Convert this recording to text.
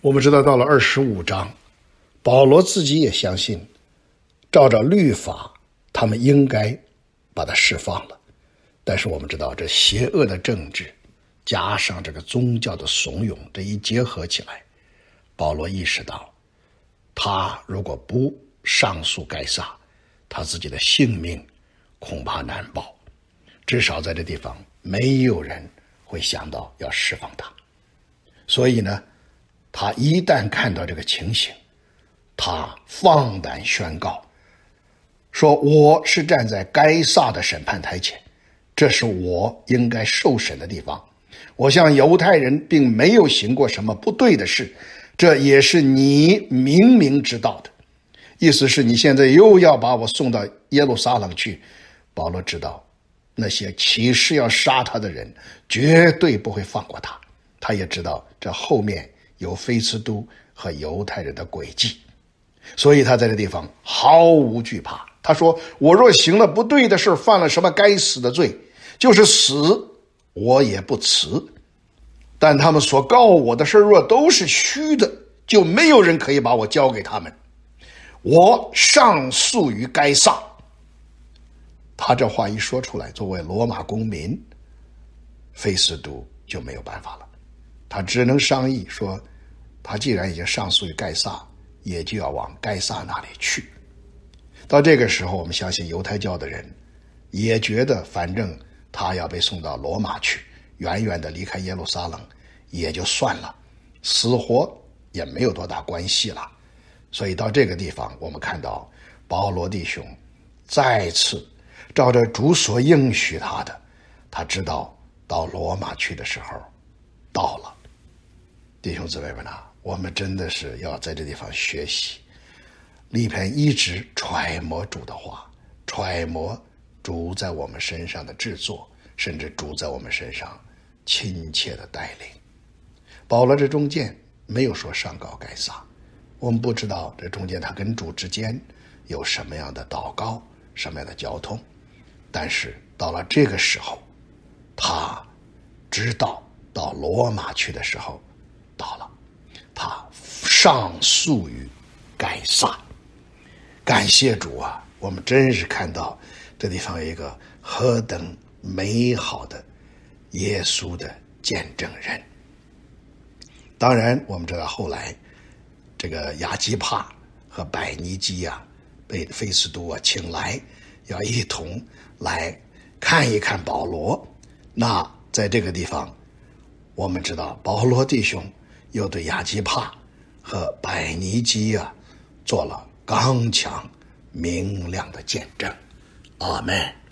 我们知道到了25章，保罗自己也相信，照着律法，他们应该把他释放了。但是我们知道，这邪恶的政治加上这个宗教的怂恿，这一结合起来，保罗意识到，他如果不上诉该撒，他自己的性命恐怕难保。至少在这地方，没有人会想到要释放他。所以呢，他一旦看到这个情形，他放胆宣告，说我是站在该撒的审判台前，这是我应该受审的地方。我向犹太人并没有行过什么不对的事，这也是你明明知道的。意思是你现在又要把我送到耶路撒冷去。保罗知道那些起誓要杀他的人绝对不会放过他，他也知道这后面有菲斯都和犹太人的诡计，所以他在这地方毫无惧怕。他说，我若行了不对的事，犯了什么该死的罪，就是死我也不辞。但他们所告我的事若都是虚的，就没有人可以把我交给他们。我上诉于该撒。他这话一说出来，作为罗马公民，菲斯都就没有办法了，他只能商议说，他既然已经上诉于该撒，也就要往该撒那里去。到这个时候，我们相信犹太教的人也觉得，反正他要被送到罗马去，远远的离开耶路撒冷也就算了，死活也没有多大关系了。所以到这个地方，我们看到保罗弟兄再次照着主所应许他的，他知道到罗马去的时候到了。弟兄姊妹们啊，我们真的是要在这地方学习，里边一直揣摩主的话，揣摩主在我们身上的制作，甚至主在我们身上亲切的带领。保罗这中间没有说上告该撒，我们不知道这中间他跟主之间有什么样的祷告，什么样的交通，但是到了这个时候，他知道到罗马去的时候到了，他上诉于该撒。感谢主啊，我们真是看到这地方有一个何等美好的耶稣的见证人。当然我们知道后来这个亚基帕和百尼基啊被菲斯都啊请来，要一同来看一看保罗。那在这个地方我们知道保罗弟兄又对亚基帕和百尼基啊做了刚强明亮的见证。阿们。